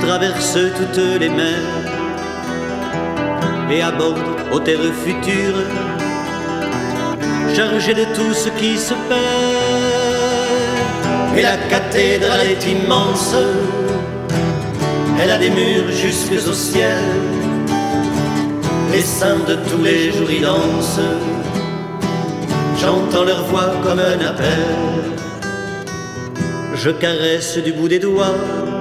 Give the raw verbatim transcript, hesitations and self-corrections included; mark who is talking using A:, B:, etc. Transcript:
A: traverse toutes les mers et aborde aux terres futures, chargé de tout ce qui se perd. Et la cathédrale est immense, elle a des murs jusque au ciel. Les saints de tous les jours y dansent, j'entends leur voix comme un appel. Je caresse du bout des doigts